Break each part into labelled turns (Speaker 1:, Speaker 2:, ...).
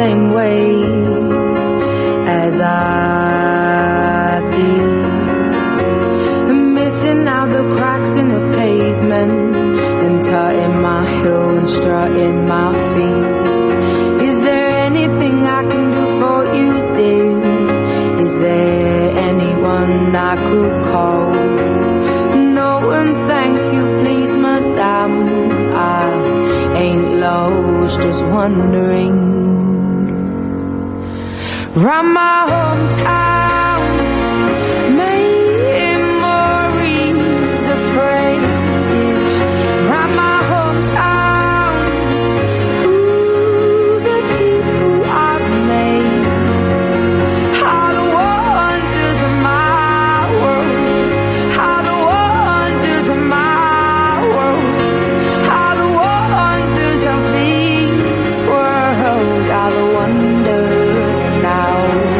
Speaker 1: same way as I did. I'm missing out the cracks in the pavement and tutting my heel and strutting my feet. Is there anything I can do for you, dear? Is there anyone I could call? No, and thank you, please, madame. I ain't lost, just wondering. Round my hometown, memories of praise. Round my hometown, ooh, the people I've made. How the wonders of my world, how the wonders of my world, how the wonders of this world, how the wonders now.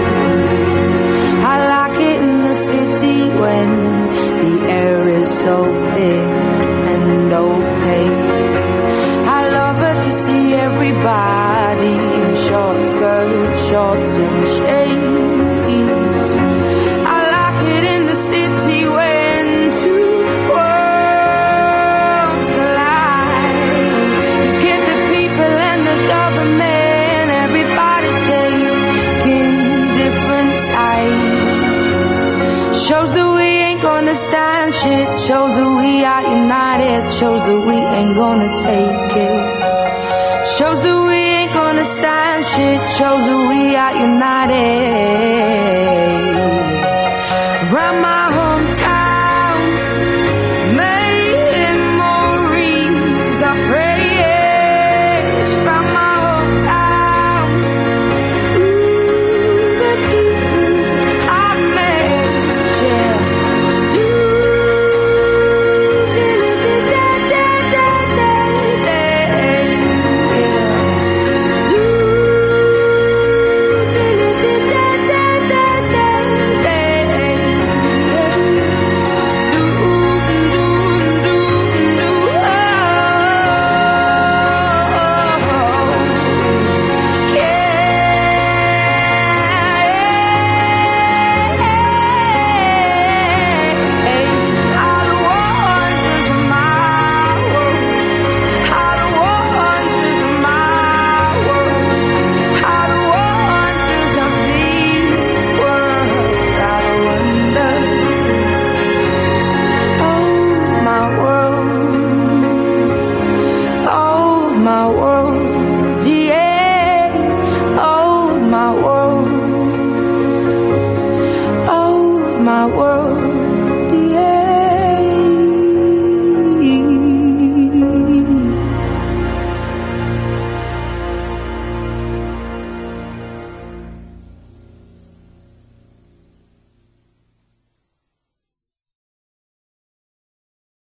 Speaker 1: I like it in the city when the air is so thick and opaque. I love it to see everybody in short skirts, shorts and shades. I like it in the city when two worlds collide. You get the people and the government, everybody taking different sides. Shows that we ain't gonna stand shit. Shows that we are united. Shows that we ain't gonna take it. Shows that we ain't gonna stand shit. Shows that we are united.